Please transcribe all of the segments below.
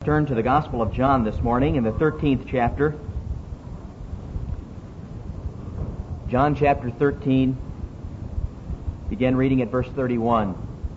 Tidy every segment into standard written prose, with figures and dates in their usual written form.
Turn to the Gospel of John this morning in the 13th chapter. John chapter 13, begin reading at verse 31.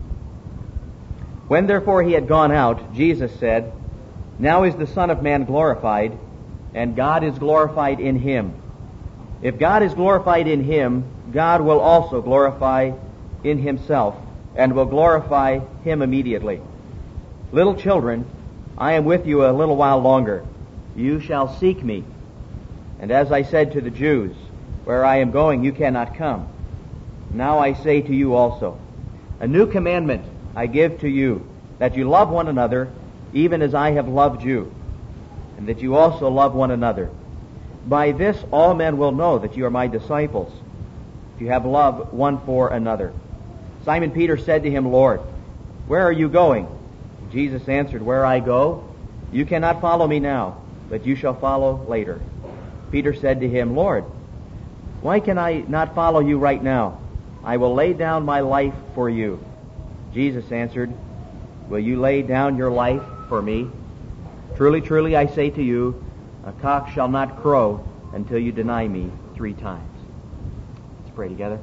When therefore he had gone out, Jesus said, Now is the Son of Man glorified, and God is glorified in him. If God is glorified in him, God will also glorify in himself, and will glorify him immediately. Little children, I am with you a little while longer. You shall seek me. And as I said to the Jews, where I am going, you cannot come. Now I say to you also, a new commandment I give to you, that you love one another, even as I have loved you, and that you also love one another. By this all men will know that you are my disciples, if you have love one for another. Simon Peter said to him, Lord, where are you going? Jesus answered, Where I go, you cannot follow me now, but you shall follow later. Peter said to him, Lord, why can I not follow you right now? I will lay down my life for you. Jesus answered, Will you lay down your life for me? Truly, truly, I say to you, a cock shall not crow until you deny me 3 times. Let's pray together.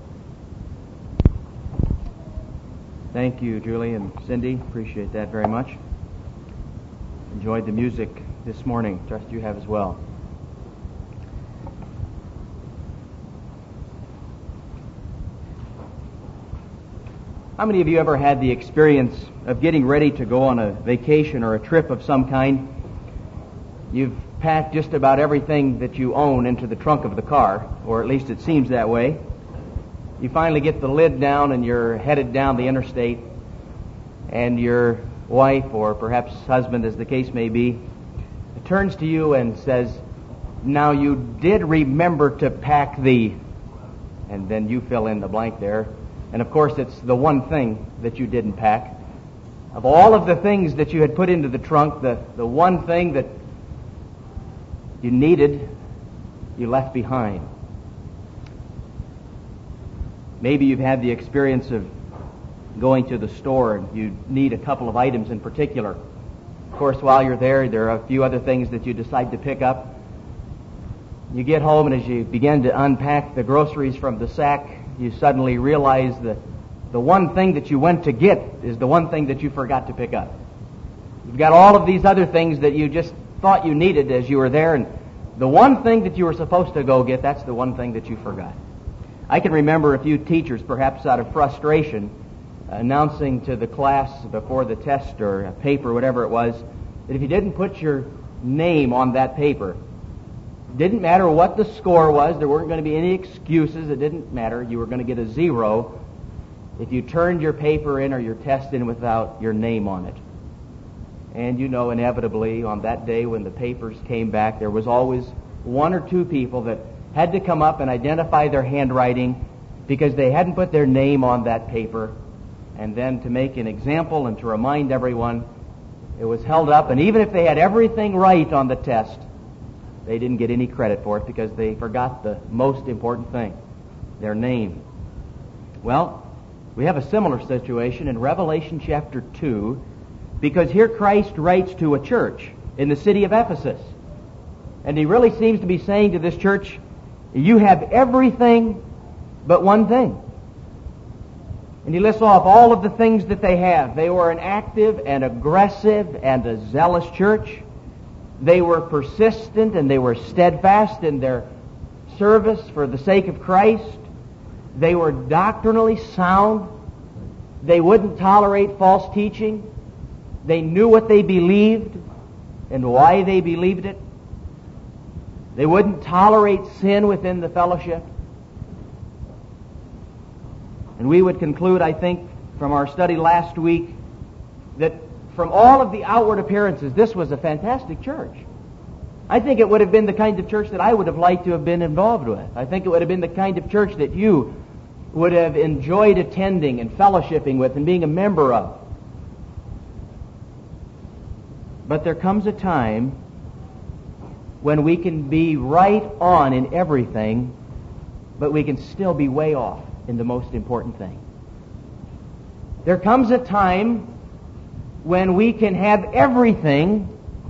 Thank you, Julie and Cindy. Appreciate that very much. Enjoyed the music this morning. Trust you have as well. How many of you ever had the experience of getting ready to go on a vacation or a trip of some kind? You've packed just about everything that you own into the trunk of the car, or at least it seems that way. You finally get the lid down and you're headed down the interstate, and your wife, or perhaps husband as the case may be, turns to you and says, Now you did remember to pack the... and then you fill in the blank there. And of course it's the one thing that you didn't pack. Of all of the things that you had put into the trunk, the one thing that you needed, you left behind. Maybe you've had the experience of going to the store and you need a couple of items in particular. Of course, while you're there are a few other things that you decide to pick up. You get home, and as you begin to unpack the groceries from the sack, you suddenly realize that the one thing that you went to get is the one thing that you forgot to pick up. You've got all of these other things that you just thought you needed as you were there, and the one thing that you were supposed to go get, that's the one thing that you forgot. I can remember a few teachers, perhaps out of frustration, announcing to the class before the test or a paper, whatever it was, that if you didn't put your name on that paper, it didn't matter what the score was, there weren't going to be any excuses, it didn't matter, you were going to get a 0 if you turned your paper in or your test in without your name on it. And you know, inevitably, on that day when the papers came back, there was always 1 or 2 people that had to come up and identify their handwriting because they hadn't put their name on that paper. And then to make an example and to remind everyone, it was held up, and even if they had everything right on the test, they didn't get any credit for it because they forgot the most important thing, their name. Well, we have a similar situation in Revelation chapter 2, because here Christ writes to a church in the city of Ephesus. And he really seems to be saying to this church, you have everything but one thing. And he lists off all of the things that they have. They were an active and aggressive and a zealous church. They were persistent and they were steadfast in their service for the sake of Christ. They were doctrinally sound. They wouldn't tolerate false teaching. They knew what they believed and why they believed it. They wouldn't tolerate sin within the fellowship. And we would conclude, I think, from our study last week, that from all of the outward appearances, this was a fantastic church. I think it would have been the kind of church that I would have liked to have been involved with. I think it would have been the kind of church that you would have enjoyed attending and fellowshipping with and being a member of. But there comes a time when we can be right on in everything, but we can still be way off in the most important thing. There comes a time when we can have everything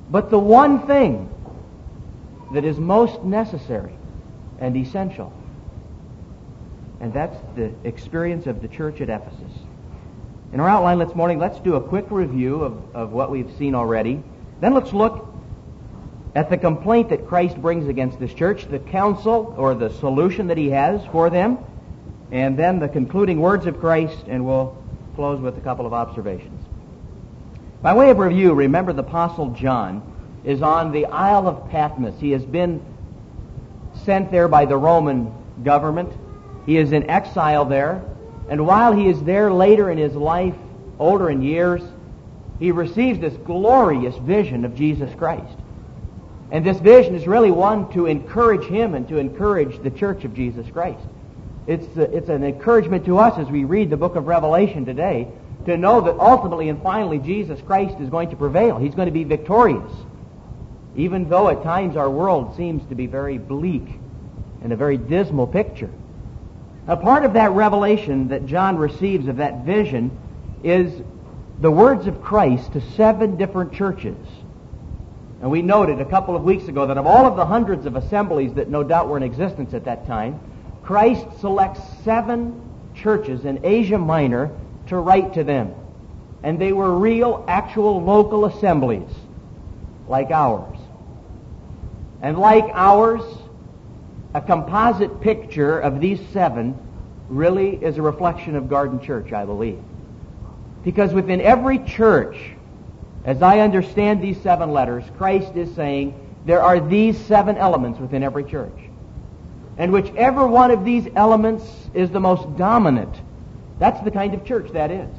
but the one thing that is most necessary and essential. And that's the experience of the church at Ephesus. In our outline this morning, let's do a quick review of what we've seen already. Then let's look at the complaint that Christ brings against this church, the counsel or the solution that he has for them, and then the concluding words of Christ, and we'll close with a couple of observations. By way of review, remember the Apostle John is on the Isle of Patmos. He has been sent there by the Roman government. He is in exile there. And while he is there later in his life, older in years, he receives this glorious vision of Jesus Christ. And this vision is really one to encourage him and to encourage the church of Jesus Christ. It's an encouragement to us as we read the book of Revelation today to know that ultimately and finally Jesus Christ is going to prevail. He's going to be victorious. Even though at times our world seems to be very bleak and a very dismal picture. A part of that revelation that John receives of that vision is the words of Christ to 7 different churches. And we noted a couple of weeks ago that of all of the hundreds of assemblies that no doubt were in existence at that time, Christ selects 7 churches in Asia Minor to write to them. And they were real, actual local assemblies, like ours. And like ours, a composite picture of these 7 really is a reflection of Garden Church, I believe. Because within every church, as I understand these 7 letters, Christ is saying there are these 7 elements within every church. And whichever one of these elements is the most dominant, that's the kind of church that is.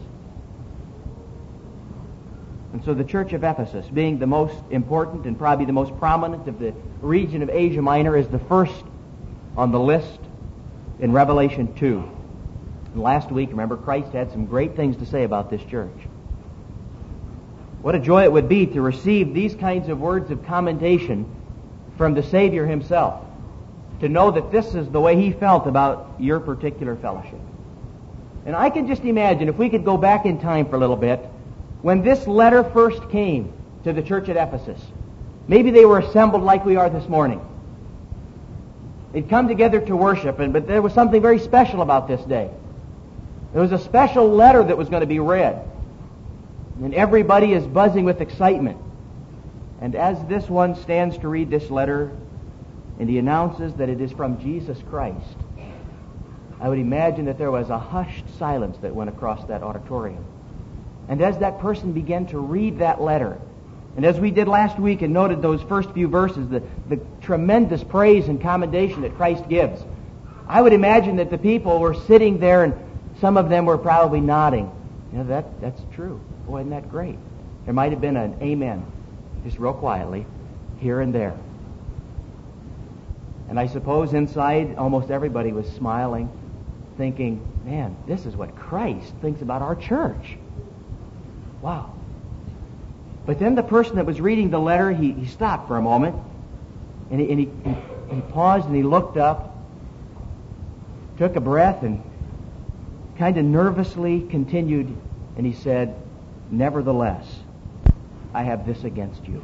And so the church of Ephesus, being the most important and probably the most prominent of the region of Asia Minor, is the first on the list in Revelation 2. And last week, remember, Christ had some great things to say about this church. What a joy it would be to receive these kinds of words of commendation from the Savior himself, to know that this is the way he felt about your particular fellowship. And I can just imagine, if we could go back in time for a little bit, when this letter first came to the church at Ephesus, maybe they were assembled like we are this morning. They'd come together to worship, but there was something very special about this day. There was a special letter that was going to be read. And everybody is buzzing with excitement. And as this one stands to read this letter, and he announces that it is from Jesus Christ, I would imagine that there was a hushed silence that went across that auditorium. And as that person began to read that letter, and as we did last week and noted those first few verses, the tremendous praise and commendation that Christ gives, I would imagine that the people were sitting there and some of them were probably nodding. You know, that's true. Boy, isn't that great? There might have been an amen, just real quietly, here and there. And I suppose inside almost everybody was smiling, thinking, man, this is what Christ thinks about our church. Wow. But then the person that was reading the letter, he stopped for a moment, and he paused and he looked up, took a breath, and kind of nervously continued, and he said, "Nevertheless, I have this against you."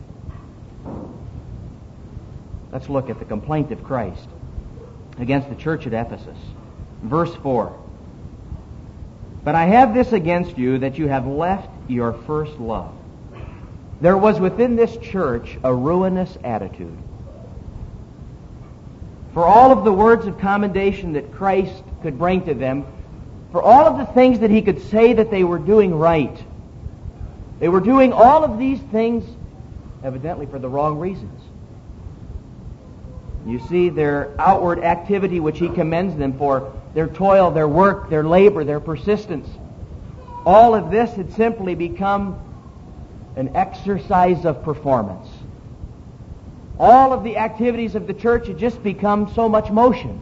Let's look at the complaint of Christ against the church at Ephesus. Verse 4. "But I have this against you, that you have left your first love." There was within this church a ruinous attitude. For all of the words of commendation that Christ could bring to them, for all of the things that he could say that they were doing right, they were doing all of these things evidently for the wrong reasons. You see their outward activity which he commends them for, their toil, their work, their labor, their persistence. All of this had simply become an exercise of performance. All of the activities of the church had just become so much motion.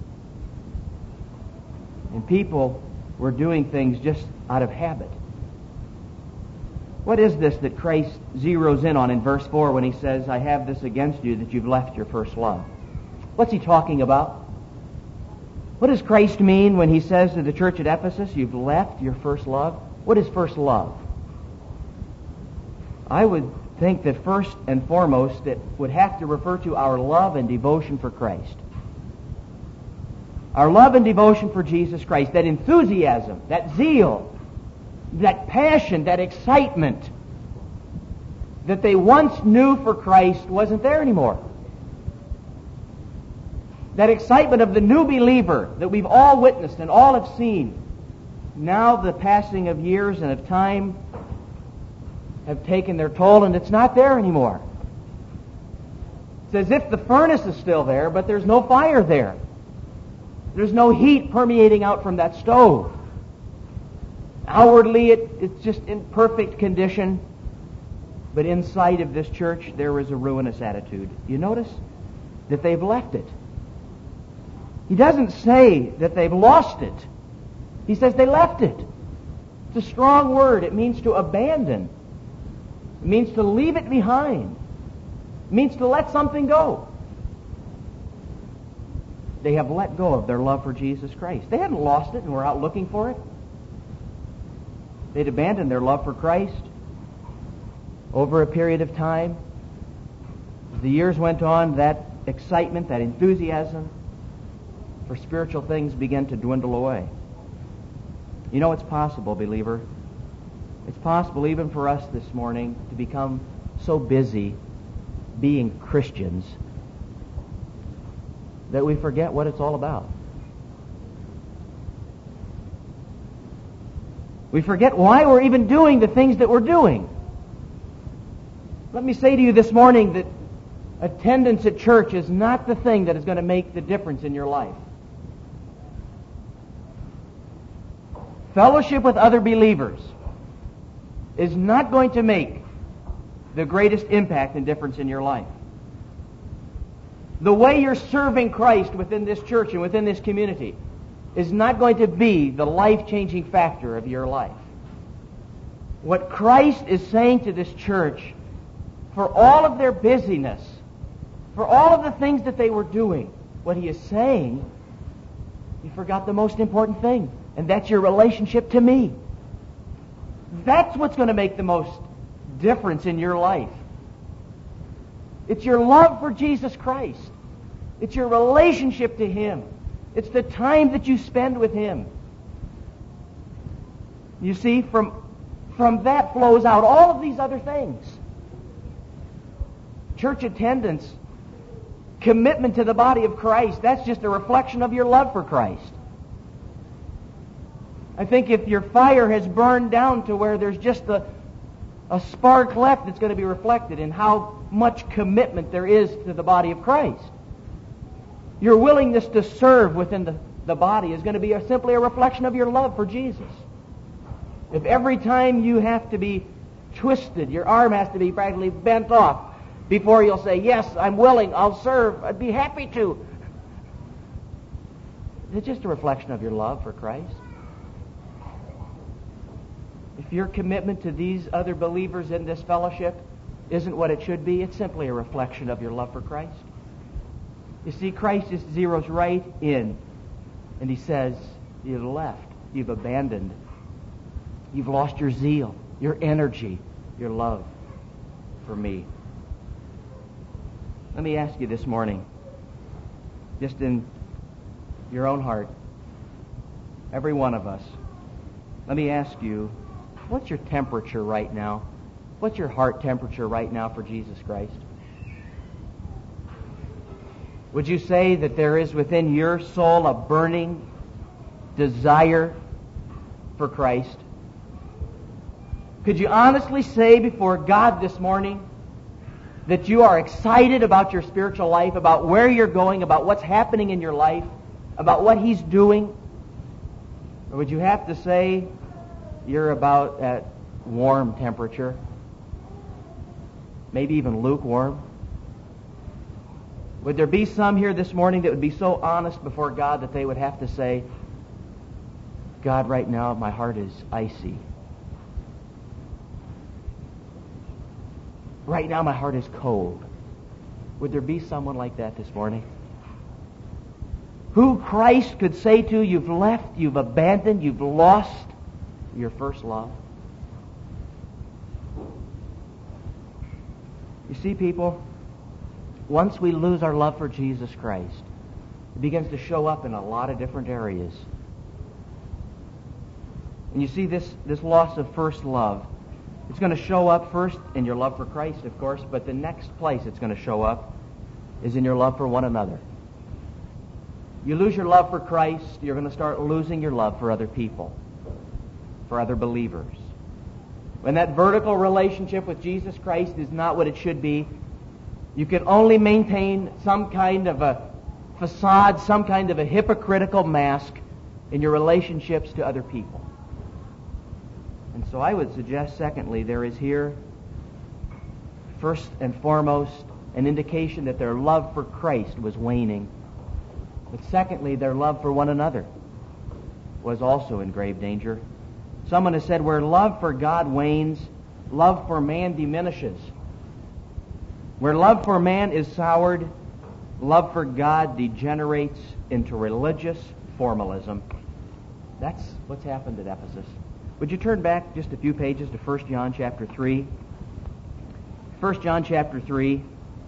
And people were doing things just out of habit. What is this that Christ zeroes in on in verse 4 when he says, "I have this against you, that you've left your first love"? What's he talking about? What does Christ mean when he says to the church at Ephesus, "You've left your first love"? What is first love? I would think that first and foremost it would have to refer to our love and devotion for Christ. Our love and devotion for Jesus Christ, that enthusiasm, that zeal, that passion, that excitement that they once knew for Christ wasn't there anymore. That excitement of the new believer that we've all witnessed and all have seen, now the passing of years and of time have taken their toll, and it's not there anymore. It's as if the furnace is still there, but there's no fire there. There's no heat permeating out from that stove. Outwardly, it's just in perfect condition, but inside of this church, there is a ruinous attitude. You notice that they've left it. He doesn't say that they've lost it. He says they left it. It's a strong word. It means to abandon. It means to leave it behind. It means to let something go. They have let go of their love for Jesus Christ. They hadn't lost it and were out looking for it. They'd abandoned their love for Christ over a period of time. As the years went on, that excitement, that enthusiasm for spiritual things began to dwindle away. You know, it's possible, believer. It's possible even for us this morning to become so busy being Christians that we forget what it's all about. We forget why we're even doing the things that we're doing. Let me say to you this morning that attendance at church is not the thing that is going to make the difference in your life. Fellowship with other believers is not going to make the greatest impact and difference in your life. The way you're serving Christ within this church and within this community is not going to be the life-changing factor of your life. What Christ is saying to this church, for all of their busyness, for all of the things that they were doing, what he is saying, you forgot the most important thing, and that's your relationship to me. That's what's going to make the most difference in your life. It's your love for Jesus Christ. It's your relationship to him. It's the time that you spend with him. You see, from that flows out all of these other things. Church attendance, commitment to the body of Christ, that's just a reflection of your love for Christ. I think if your fire has burned down to where there's just a spark left, it's going to be reflected in how much commitment there is to the body of Christ. Your willingness to serve within the body is going to be simply a reflection of your love for Jesus. If every time you have to be twisted, your arm has to be practically bent off before you'll say, yes, I'm willing, I'll serve, I'd be happy to. It's just a reflection of your love for Christ. If your commitment to these other believers in this fellowship isn't what it should be, it's simply a reflection of your love for Christ. You see, Christ just zeroes right in, and he says, you've left, you've abandoned, you've lost your zeal, your energy, your love for me. Let me ask you this morning, just in your own heart, every one of us, let me ask you, what's your temperature right now? What's your heart temperature right now for Jesus Christ? Would you say that there is within your soul a burning desire for Christ? Could you honestly say before God this morning that you are excited about your spiritual life, about where you're going, about what's happening in your life, about what he's doing? Or would you have to say you're about at warm temperature, maybe even lukewarm? Would there be some here this morning that would be so honest before God that they would have to say, God, right now my heart is icy. Right now my heart is cold. Would there be someone like that this morning? Who Christ could say to, you've left, you've abandoned, you've lost your first love. You see, people, once we lose our love for Jesus Christ, it begins to show up in a lot of different areas. And you see this loss of first love, it's going to show up first in your love for Christ, of course, but the next place it's going to show up is in your love for one another. You lose your love for Christ, you're going to start losing your love for other people, for other believers. When that vertical relationship with Jesus Christ is not what it should be, you can only maintain some kind of a facade, some kind of a hypocritical mask in your relationships to other people. And so I would suggest, secondly, there is here, first and foremost, an indication that their love for Christ was waning. But secondly, their love for one another was also in grave danger. Someone has said, where love for God wanes, love for man diminishes. Where love for man is soured, love for God degenerates into religious formalism. That's what's happened at Ephesus. Would you turn back just a few pages to 1 John chapter 3? 1 John chapter 3.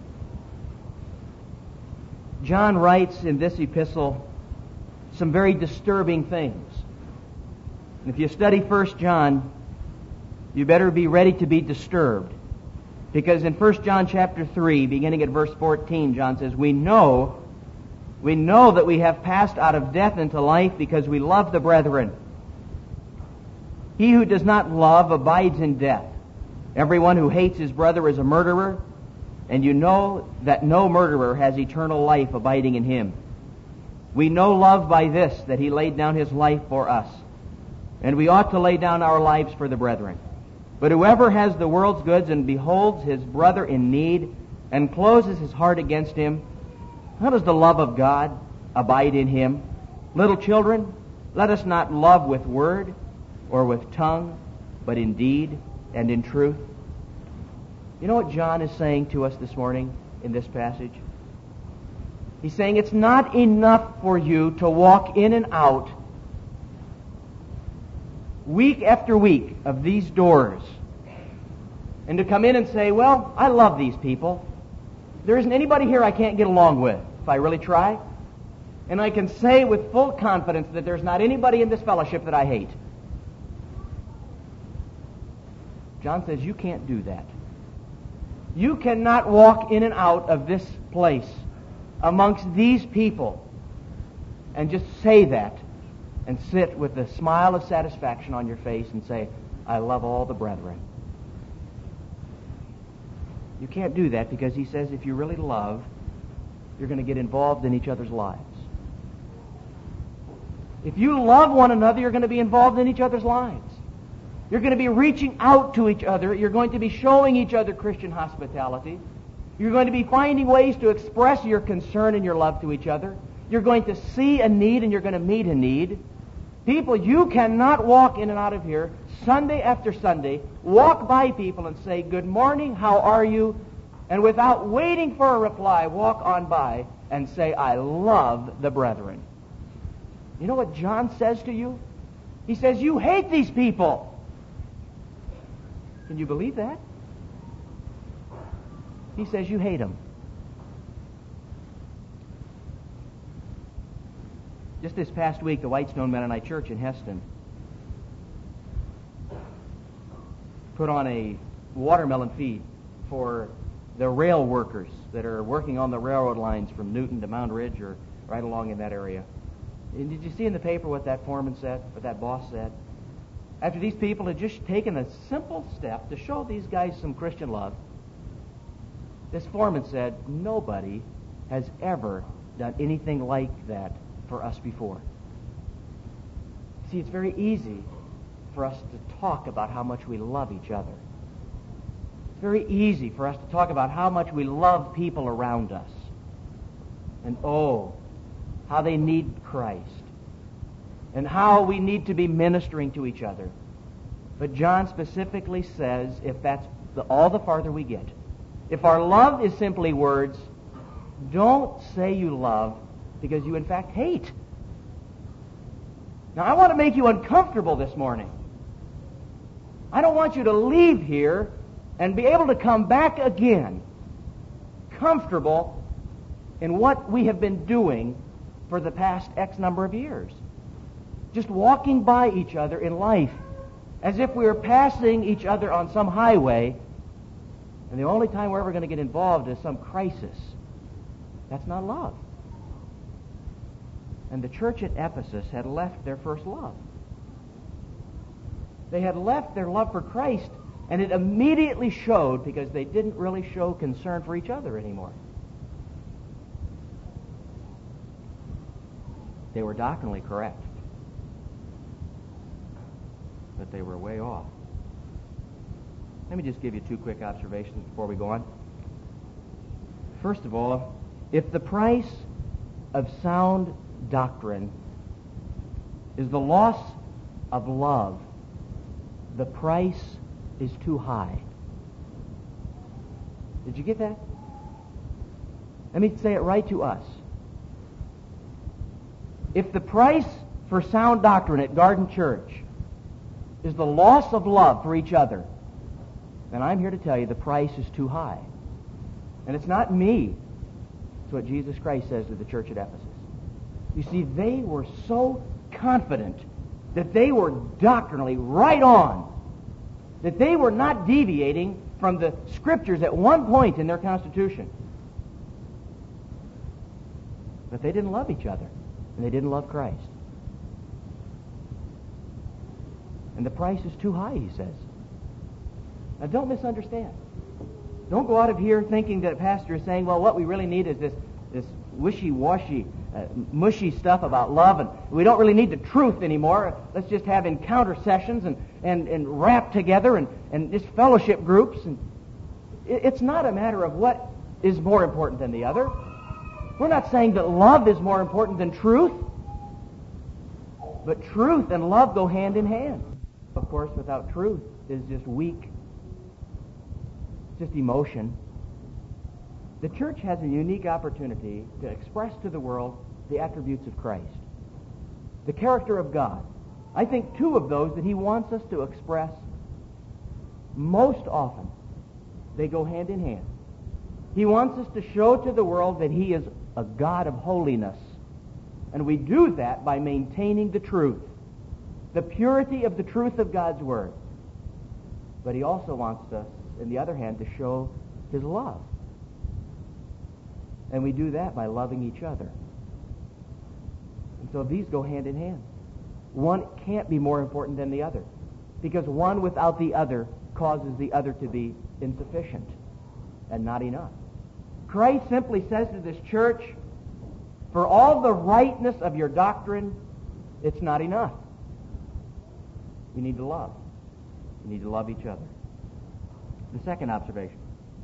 John writes in this epistle some very disturbing things. And if you study 1 John, you better be ready to be disturbed. Because in 1 John chapter 3, beginning at verse 14, John says, We know that we have passed out of death into life because we love the brethren. He who does not love abides in death. Everyone who hates his brother is a murderer, and you know that no murderer has eternal life abiding in him. We know love by this, that he laid down his life for us, and we ought to lay down our lives for the brethren. But whoever has the world's goods and beholds his brother in need and closes his heart against him, how does the love of God abide in him? Little children, let us not love with word or with tongue, but in deed and in truth. You know what John is saying to us this morning in this passage? He's saying it's not enough for you to walk in and out week after week of these doors and to come in and say, well, I love these people. There isn't anybody here I can't get along with if I really try. And I can say with full confidence that there's not anybody in this fellowship that I hate. John says you can't do that. You cannot walk in and out of this place amongst these people and just say that and sit with a smile of satisfaction on your face and say, I love all the brethren. You can't do that because he says if you really love, you're going to get involved in each other's lives. If you love one another, you're going to be involved in each other's lives. You're going to be reaching out to each other. You're going to be showing each other Christian hospitality. You're going to be finding ways to express your concern and your love to each other. You're going to see a need and you're going to meet a need. People, you cannot walk in and out of here Sunday after Sunday, walk by people and say, good morning, how are you? And without waiting for a reply, walk on by and say, I love the brethren. You know what John says to you? He says, you hate these people. Can you believe that? He says you hate them. Just this past week, the Whitestone Mennonite Church in Heston put on a watermelon feed for the rail workers that are working on the railroad lines from Newton to Mound Ridge or right along in that area. And did you see in the paper what that foreman said, what that boss said? After these people had just taken a simple step to show these guys some Christian love, this foreman said, nobody has ever done anything like that for us before. See, it's very easy for us to talk about how much we love each other. It's very easy for us to talk about how much we love people around us. And oh, how they need Christ. And how we need to be ministering to each other. But John specifically says, if that's all the farther we get, if our love is simply words, don't say you love because you in fact hate. Now I want to make you uncomfortable this morning. I don't want you to leave here and be able to come back again comfortable in what we have been doing for the past X number of years. Just walking by each other in life as if we were passing each other on some highway, and the only time we're ever going to get involved is some crisis. That's not love. And the church at Ephesus had left their first love. They had left their love for Christ, and it immediately showed because they didn't really show concern for each other anymore. They were doctrinally correct, but they were way off. Let me just give you two quick observations before we go on. First of all, if the price of sound doctrine is the loss of love, the price is too high. Did you get that? Let me say it right to us. If the price for sound doctrine at Garden Church is the loss of love for each other, then I'm here to tell you the price is too high. And it's not me. It's what Jesus Christ says to the church at Ephesus. You see, they were so confident that they were doctrinally right on, that they were not deviating from the Scriptures at one point in their constitution. But they didn't love each other, and they didn't love Christ. And the price is too high, he says. Now, don't misunderstand. Don't go out of here thinking that a pastor is saying, well, what we really need is this wishy-washy, mushy stuff about love, and we don't really need the truth anymore. Let's just have encounter sessions and rap together and just fellowship groups. And it's not a matter of what is more important than the other. We're not saying that love is more important than truth, but truth and love go hand in hand. Of course, without truth is just weak, just emotion. The church has a unique opportunity to express to the world the attributes of Christ, the character of God. I think two of those that he wants us to express most often, they go hand in hand. He wants us to show to the world that he is a God of holiness. And we do that by maintaining the truth, the purity of the truth of God's Word. But he also wants us, on the other hand, to show his love. And we do that by loving each other. And so these go hand in hand. One can't be more important than the other, because one without the other causes the other to be insufficient and not enough. Christ simply says to this church, for all the rightness of your doctrine, it's not enough. You need to love. You need to love each other. The second observation.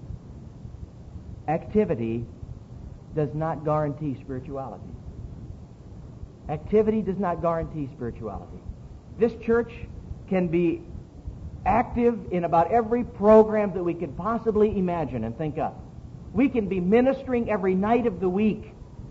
Activity does not guarantee spirituality. Activity does not guarantee spirituality. This church can be active in about every program that we could possibly imagine and think of. We can be ministering every night of the week.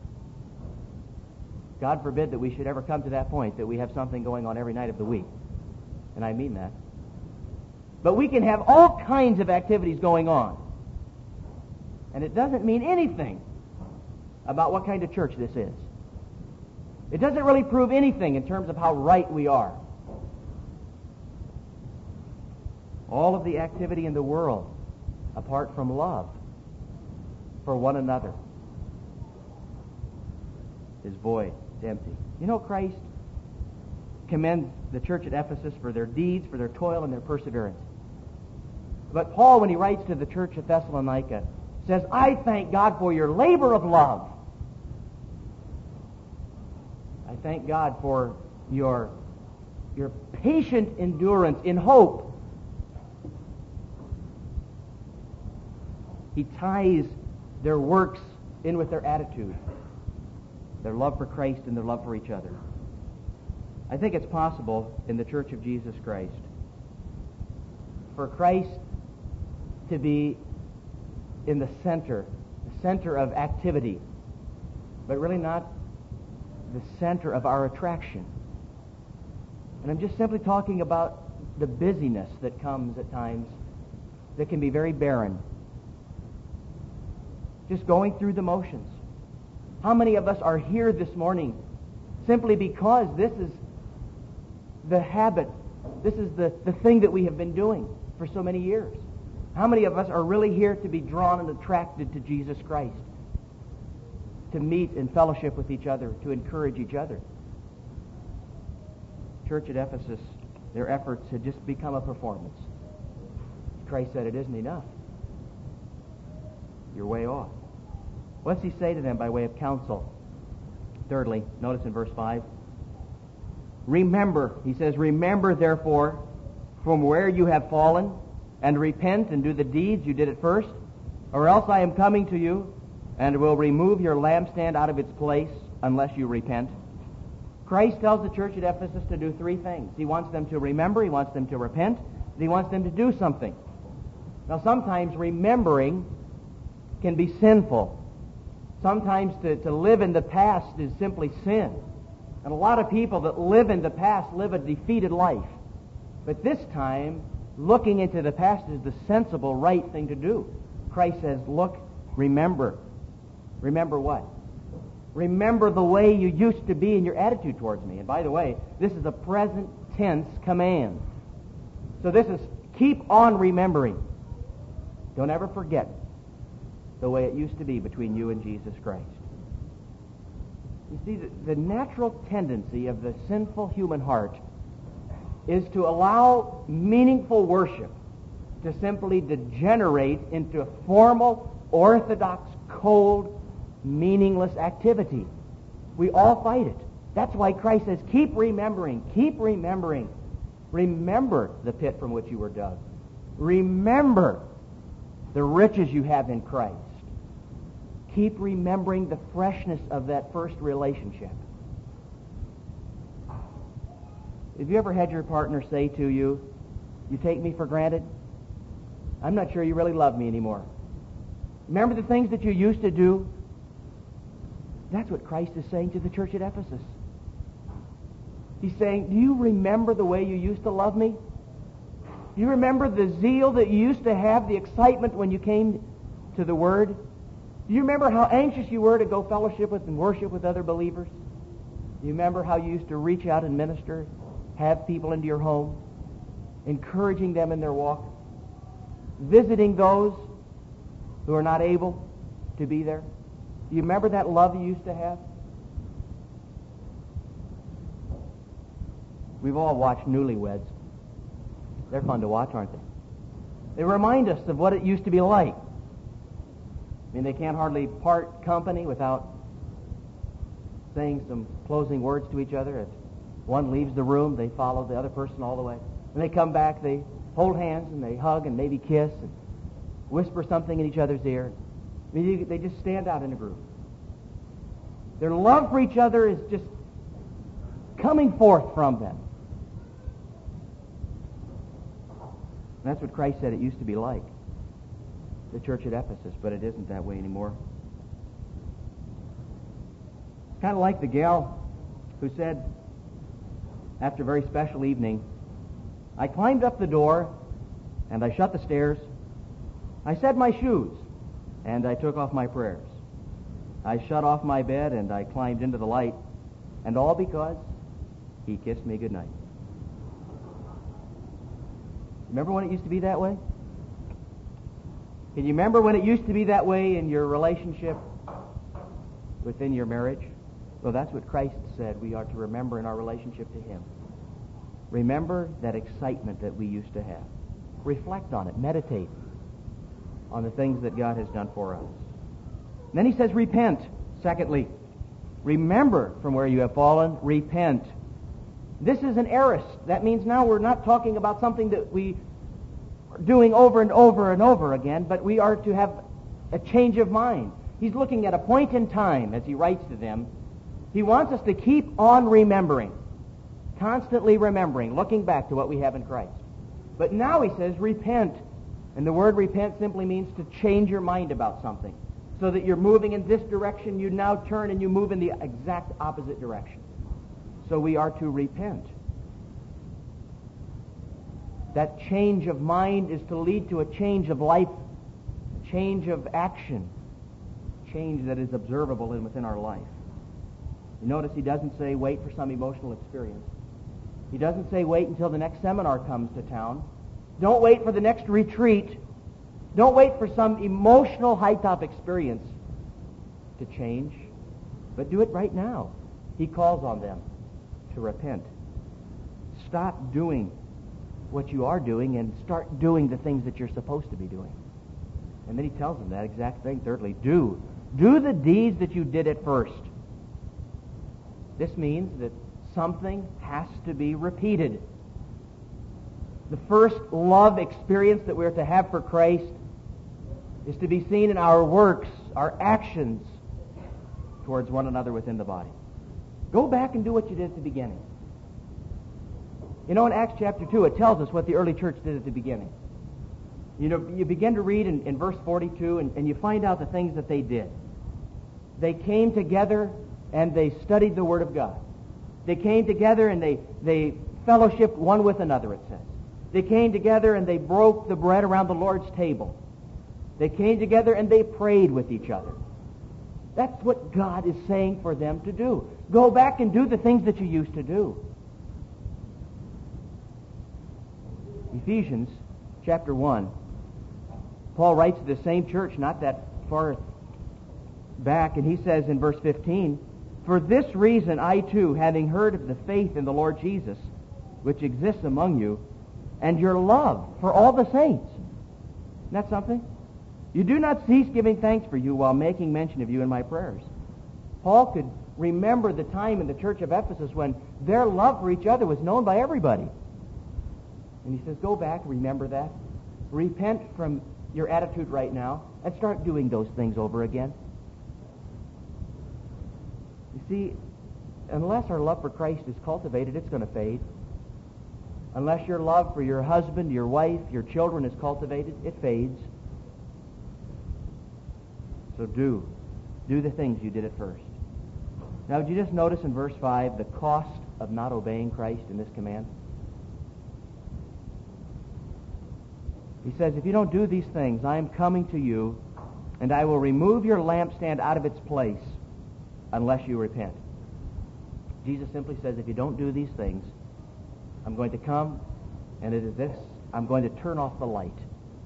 God forbid that we should ever come to that point that we have something going on every night of the week. And I mean that. But we can have all kinds of activities going on. And it doesn't mean anything about what kind of church this is. It doesn't really prove anything in terms of how right we are. All of the activity in the world, apart from love for one another, is void, it's empty. You know, Christ commends the church at Ephesus for their deeds, for their toil, and their perseverance. But Paul, when he writes to the church at Thessalonica, says, I thank God for your labor of love. I thank God for your patient endurance in hope. He ties their works in with their attitude, their love for Christ and their love for each other. I think it's possible in the Church of Jesus Christ for Christ to be in the center of activity, but really not the center of our attraction. And I'm just simply talking about the busyness that comes at times that can be very barren. just going through the motions? How many of us are here this morning simply because this is the habit, this is the thing that we have been doing for so many years? How many of us are really here to be drawn and attracted to Jesus Christ, to meet and fellowship with each other, to encourage each other? Church at Ephesus, their efforts had just become a performance. Christ said, it isn't enough. You're way off. What's he say to them by way of counsel? Thirdly, notice in verse 5, remember, he says, remember therefore from where you have fallen, and repent and do the deeds you did at first, or else I am coming to you and will remove your lampstand out of its place unless you repent. Christ tells the church at Ephesus to do three things. He wants them to remember, he wants them to repent, and he wants them to do something. Now sometimes remembering can be sinful. Sometimes to live in the past is simply sin. And a lot of people that live in the past live a defeated life. But this time, looking into the past is the sensible, right thing to do. Christ says, look, remember. Remember what? Remember the way you used to be in your attitude towards me. And by the way, this is a present tense command. So this is keep on remembering. Don't ever forget the way it used to be between you and Jesus Christ. You see, the natural tendency of the sinful human heart is to allow meaningful worship to simply degenerate into a formal, orthodox, cold, meaningless activity. We all fight it. That's why Christ says, keep remembering, keep remembering. Remember the pit from which you were dug. Remember the riches you have in Christ. Keep remembering the freshness of that first relationship. Have you ever had your partner say to you, you take me for granted? I'm not sure you really love me anymore. Remember the things that you used to do? That's what Christ is saying to the church at Ephesus. He's saying, do you remember the way you used to love me? Do you remember the zeal that you used to have, the excitement when you came to the Word? Do you remember how anxious you were to go fellowship with and worship with other believers? Do you remember how you used to reach out and minister, have people into your home, encouraging them in their walk, visiting those who are not able to be there? Do you remember that love you used to have? We've all watched Newlyweds. They're fun to watch, aren't they? They remind us of what it used to be like. I mean, they can't hardly part company without saying some closing words to each other. If one leaves the room, they follow the other person all the way. When they come back, they hold hands and they hug and maybe kiss and whisper something in each other's ear. I mean, they just stand out in a group. Their love for each other is just coming forth from them. And that's what Christ said it used to be like, the church at Ephesus, but it isn't that way anymore. Kind of like the gal who said, after a very special evening, I climbed up the door and I shut the stairs. I said my shoes and I took off my prayers. I shut off my bed and I climbed into the light, and all because he kissed me goodnight. Remember when it used to be that way? Can you remember when it used to be that way in your relationship within your marriage? Well, that's what Christ said we are to remember in our relationship to Him. Remember that excitement that we used to have. Reflect on it. Meditate on the things that God has done for us. And then He says, repent. Secondly, remember from where you have fallen. Repent. This is an aorist. That means now we're not talking about something that we are doing over and over and over again, but we are to have a change of mind. He's looking at a point in time as he writes to them. He wants us to keep on remembering, constantly remembering, looking back to what we have in Christ. But now he says, repent. And the word repent simply means to change your mind about something. So that you're moving in this direction, you now turn and you move in the exact opposite direction. So we are to repent. That change of mind is to lead to a change of life, a change of action. change that is observable within our life. You notice he doesn't say wait for some emotional experience. He doesn't say wait until the next seminar comes to town. Don't wait for the next retreat. Don't wait for some emotional high-top experience to change, but do it right now. He calls on them to repent. Stop doing what you are doing and start doing the things that you're supposed to be doing. And then he tells them that exact thing. Thirdly, do the deeds that you did at first. This means that something has to be repeated. The first love experience that we're to have for Christ is to be seen in our works, our actions towards one another within the body. Go back and do what you did at the beginning. You know, in Acts chapter 2, it tells us what the early church did at the beginning. You know, you begin to read in verse 42, and you find out the things that they did. They came together and they studied the Word of God. They came together and they fellowshiped one with another, it says. They came together and they broke the bread around the Lord's table. They came together and they prayed with each other. That's what God is saying for them to do. Go back and do the things that you used to do. Ephesians chapter 1. Paul writes to the same church not that far back, and he says in verse 15, "For this reason I too, having heard of the faith in the Lord Jesus, which exists among you, and your love for all the saints." Isn't that something? "You do not cease giving thanks for you while making mention of you in my prayers." Paul could remember the time in the church of Ephesus when their love for each other was known by everybody. And he says, go back, remember that. Repent from your attitude right now and start doing those things over again. You see, unless our love for Christ is cultivated, it's going to fade. Unless your love for your husband, your wife, your children is cultivated, it fades. So do the things you did at first. Now, did you just notice in verse 5 the cost of not obeying Christ in this command? He says, if you don't do these things, I am coming to you, and I will remove your lampstand out of its place unless you repent. Jesus simply says, if you don't do these things, I'm going to come, and it is this, I'm going to turn off the light.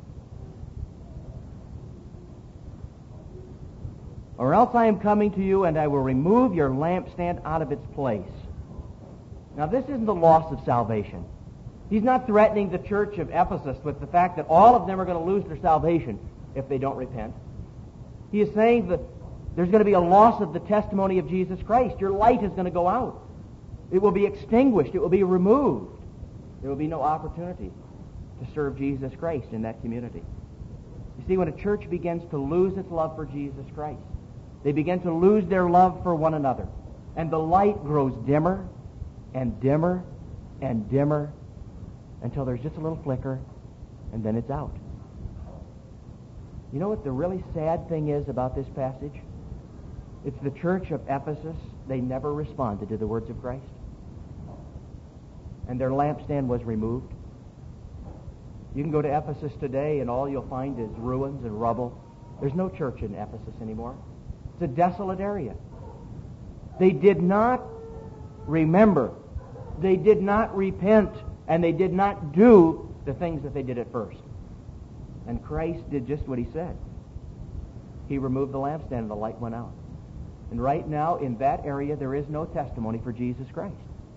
Or else I am coming to you, and I will remove your lampstand out of its place. Now, this isn't the loss of salvation. He's not threatening the church of Ephesus with the fact that all of them are going to lose their salvation if they don't repent. He is saying that there's going to be a loss of the testimony of Jesus Christ. Your light is going to go out. It will be extinguished. It will be removed. There will be no opportunity to serve Jesus Christ in that community. You see, when a church begins to lose its love for Jesus Christ, they begin to lose their love for one another. And the light grows dimmer and dimmer and dimmer until there's just a little flicker, and then it's out. You know what the really sad thing is about this passage? It's the church of Ephesus. They never responded to the words of Christ. And their lampstand was removed. You can go to Ephesus today, and all you'll find is ruins and rubble. There's no church in Ephesus anymore. It's a desolate area. They did not remember. They did not repent. And they did not do the things that they did at first. And Christ did just what he said. He removed the lampstand and the light went out. And right now, in that area, there is no testimony for Jesus Christ.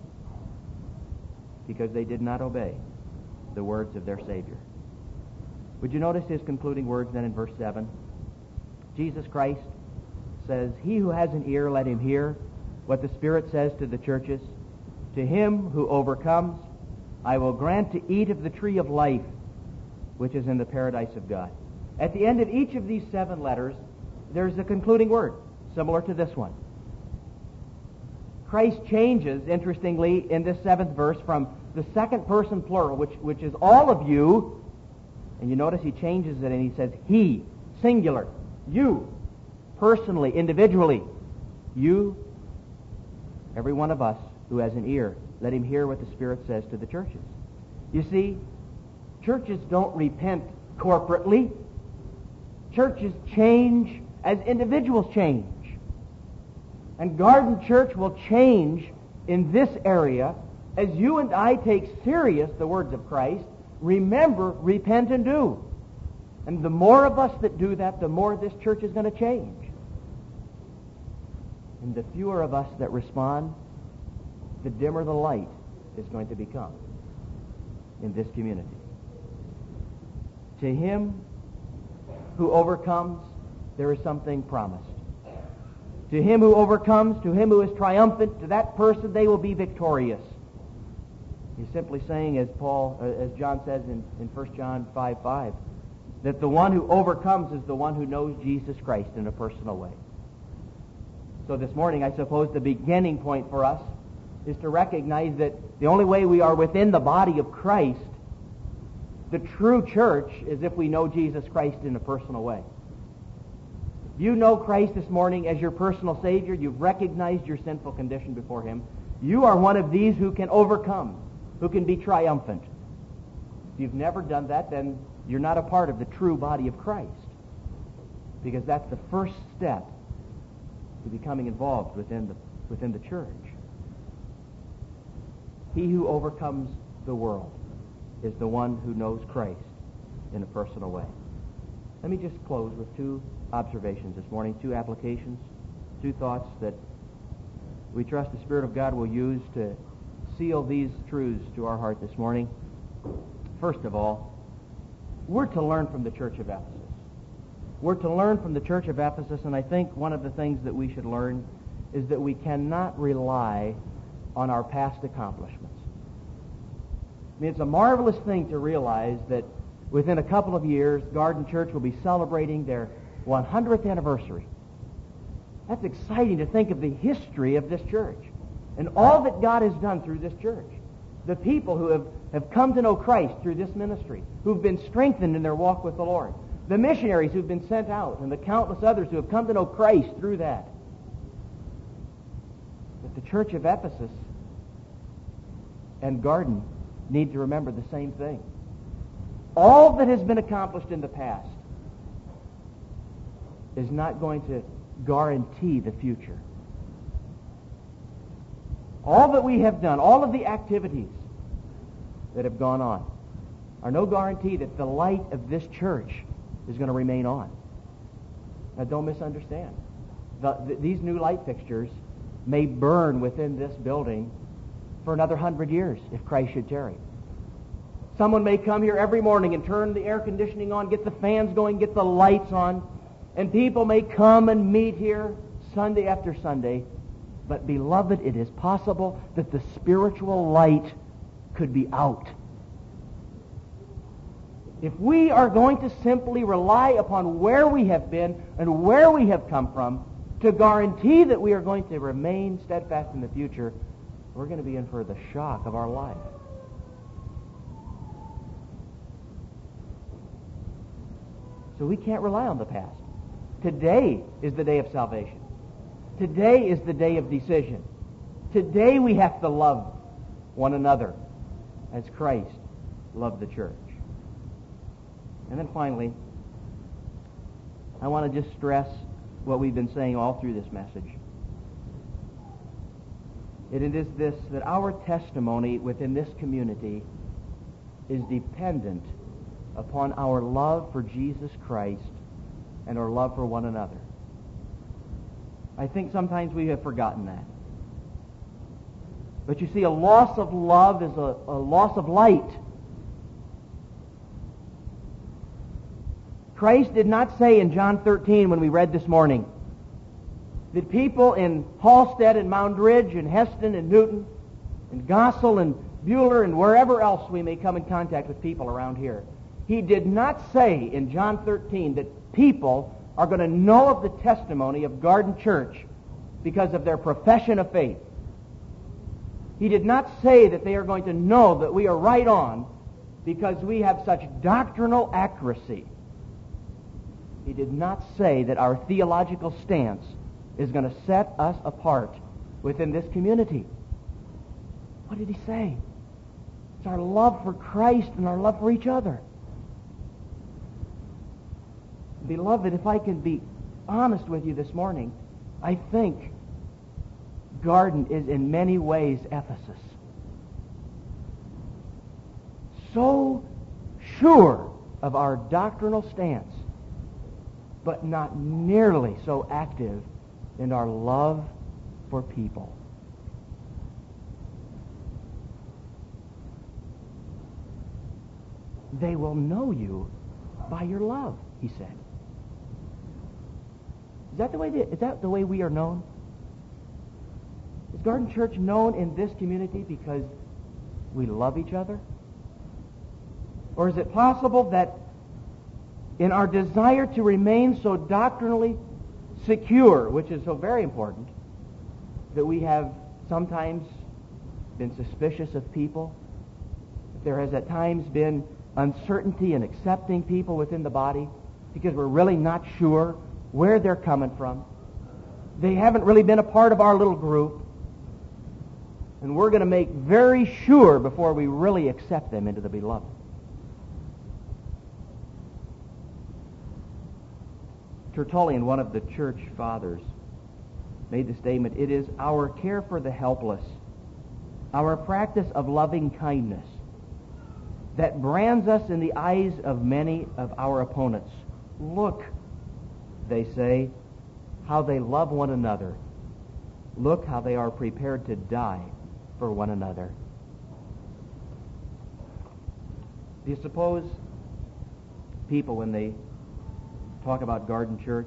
Because they did not obey the words of their Savior. Would you notice his concluding words then in verse 7? Jesus Christ says, he who has an ear, let him hear what the Spirit says to the churches. To him who overcomes, I will grant to eat of the tree of life, which is in the paradise of God. At the end of each of these 7 letters, there's a concluding word, similar to this one. Christ changes, interestingly, in this 7th verse from the second person plural, which is all of you, and you notice he changes it and he says, he, singular, you, personally, individually, you, every one of us who has an ear, let him hear what the Spirit says to the churches. You see, churches don't repent corporately. Churches change as individuals change. And Garden Church will change in this area as you and I take serious the words of Christ. Remember, repent, and do. And the more of us that do that, the more this church is going to change. And the fewer of us that respond, the dimmer the light is going to become in this community. To him who overcomes, there is something promised. To him who overcomes, to him who is triumphant, to that person they will be victorious. He's simply saying, as John says in 1 John 5:5, that the one who overcomes is the one who knows Jesus Christ in a personal way. So this morning, I suppose the beginning point for us is to recognize that the only way we are within the body of Christ, the true church, is if we know Jesus Christ in a personal way. If you know Christ this morning as your personal Savior, you've recognized your sinful condition before him, you are one of these who can overcome, who can be triumphant. If you've never done that, then you're not a part of the true body of Christ, because that's the first step to becoming involved within the church. He who overcomes the world is the one who knows Christ in a personal way. Let me just close with two observations this morning, two applications, two thoughts that we trust the Spirit of God will use to seal these truths to our heart this morning. First of all, we're to learn from the church of Ephesus. We're to learn from the church of Ephesus, and I think one of the things that we should learn is that we cannot rely on our past accomplishments. I mean, it's a marvelous thing to realize that within a couple of years, Garden Church will be celebrating their 100th anniversary. That's exciting to think of the history of this church and all that God has done through this church. The people who have come to know Christ through this ministry, who've been strengthened in their walk with the Lord. The missionaries who've been sent out, and the countless others who have come to know Christ through that. But the church of Ephesus and Garden need to remember the same thing. All that has been accomplished in the past is not going to guarantee the future. All that we have done, all of the activities that have gone on, are no guarantee that the light of this church is going to remain on. Now, don't misunderstand. These new light fixtures may burn within this building for another 100 years if Christ should tarry. Someone may come here every morning and turn the air conditioning on, get the fans going, get the lights on, and people may come and meet here Sunday after Sunday. But, beloved, it is possible that the spiritual light could be out. If we are going to simply rely upon where we have been and where we have come from to guarantee that we are going to remain steadfast in the future, we're going to be in for the shock of our life. So we can't rely on the past. Today is the day of salvation. Today is the day of decision. Today we have to love one another as Christ loved the church. And then finally, I want to just stress what we've been saying all through this message. It is this, that our testimony within this community is dependent upon our love for Jesus Christ and our love for one another. I think sometimes we have forgotten that. But you see, a loss of love is a loss of light. Christ did not say in John 13, when we read this morning, that people in Halstead and Moundridge and Heston and Newton and Gossel and Bueller and wherever else we may come in contact with people around here, he did not say in John 13 that people are going to know of the testimony of Garden Church because of their profession of faith. He did not say that they are going to know that we are right on because we have such doctrinal accuracy. He did not say that our theological stance is going to set us apart within this community. What did he say? It's our love for Christ and our love for each other. Beloved, if I can be honest with you this morning, I think Garden is in many ways Ephesus. So sure of our doctrinal stance, but not nearly so active in our love for people. They will know you by your love, he said. Is that the way we are known? Is Garden Church known in this community because we love each other? Or is it possible that in our desire to remain so doctrinally secure, which is so very important, that we have sometimes been suspicious of people? There has at times been uncertainty in accepting people within the body because we're really not sure where they're coming from. They haven't really been a part of our little group. And we're going to make very sure before we really accept them into the beloved. Tertullian, one of the church fathers, made the statement, "It is our care for the helpless, our practice of loving kindness, that brands us in the eyes of many of our opponents. Look," they say, "how they love one another. Look how they are prepared to die for one another." Do you suppose people, when they talk about Garden Church,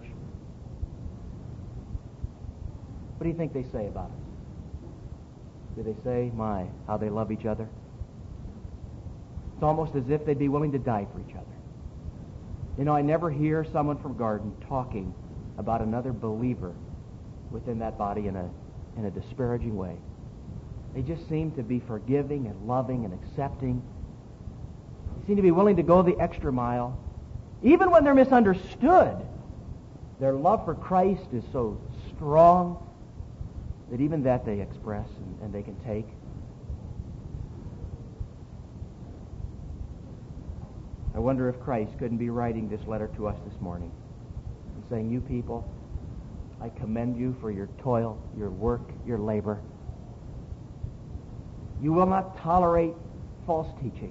what do you think they say about us? Do they say, "My, how they love each other"? It's almost as if they'd be willing to die for each other. You know, I never hear someone from Garden talking about another believer within that body in a disparaging way. They just seem to be forgiving and loving and accepting. They seem to be willing to go the extra mile. Even when they're misunderstood, their love for Christ is so strong that even that they express and they can take. I wonder if Christ couldn't be writing this letter to us this morning and saying, "You people, I commend you for your toil, your work, your labor. You will not tolerate false teaching.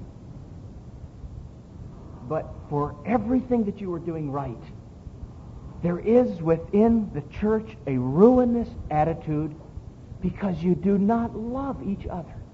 But for everything that you are doing right, there is within the church a ruinous attitude because you do not love each other.